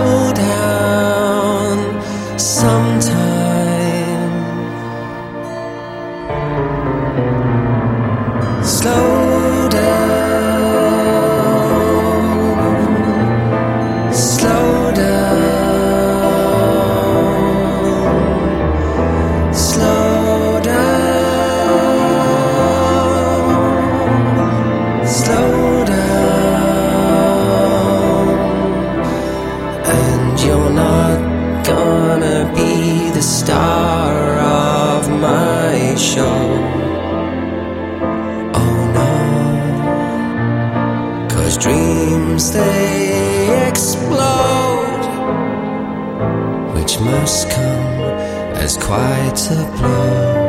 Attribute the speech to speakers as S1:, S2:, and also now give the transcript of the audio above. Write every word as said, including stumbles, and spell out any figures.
S1: slow down sometime. Slow down, slow down, slow down, slow down. And you're not gonna be the star of my show. Dreams, they explode, which must come as quite a blow.